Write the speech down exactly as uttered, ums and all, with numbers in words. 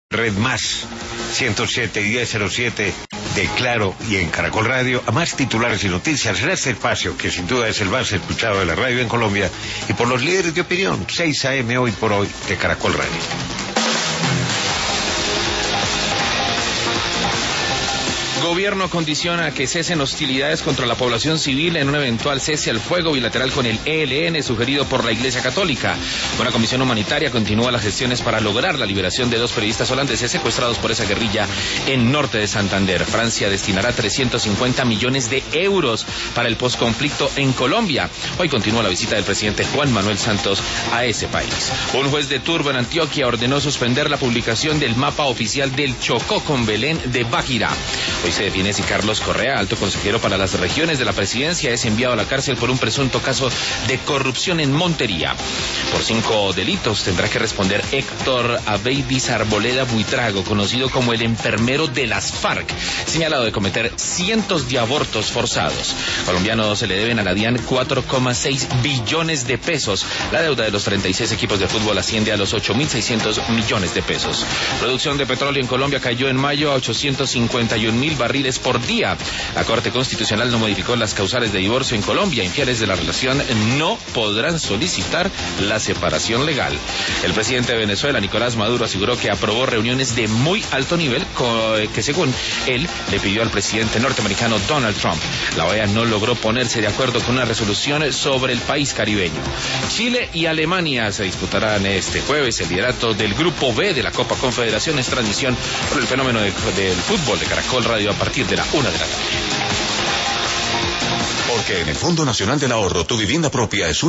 Red Más, ciento siete y diez cero siete de Claro y en Caracol Radio, a más titulares y noticias en este espacio, que sin duda es el más escuchado de la radio en Colombia, y por los líderes de opinión, seis a eme hoy por hoy de Caracol Radio. Gobierno condiciona que cesen hostilidades contra la población civil en un eventual cese al fuego bilateral con el E L N sugerido por la Iglesia Católica. Una comisión humanitaria continúa las gestiones para lograr la liberación de dos periodistas holandeses secuestrados por esa guerrilla en norte de Santander. Francia destinará trescientos cincuenta millones de euros para el posconflicto en Colombia. Hoy continúa la visita del presidente Juan Manuel Santos a ese país. Un juez de Turbo en Antioquia ordenó suspender la publicación del mapa oficial del Chocó con Belén de Báquira. Hoy se define si Carlos Correa, alto consejero para las regiones de la presidencia, es enviado a la cárcel por un presunto caso de corrupción en Montería. Por cinco delitos tendrá que responder Héctor Abeidis Arboleda Buitrago, conocido como el enfermero de las FARC, señalado de cometer cientos de abortos forzados. Colombianos se le deben a la DIAN cuatro coma seis billones de pesos. La deuda de los treinta y seis equipos de fútbol asciende a los ocho mil seiscientos millones de pesos. Producción de petróleo en Colombia cayó en mayo a ochocientos cincuenta y un mil barriles por día. La Corte Constitucional no modificó las causales de divorcio en Colombia. Infieles de la relación no podrán solicitar la separación legal. El presidente de Venezuela, Nicolás Maduro, aseguró que aprobó reuniones de muy alto nivel que, según él, le pidió al presidente norteamericano Donald Trump. La O E A no logró ponerse de acuerdo con una resolución sobre el país caribeño. Chile y Alemania se disputarán este jueves el liderato del Grupo B de la Copa Confederaciones, transmisión por el fenómeno de, del fútbol de Caracol Radio a partir de la una de la tarde. Porque en el Fondo Nacional del Ahorro tu vivienda propia es un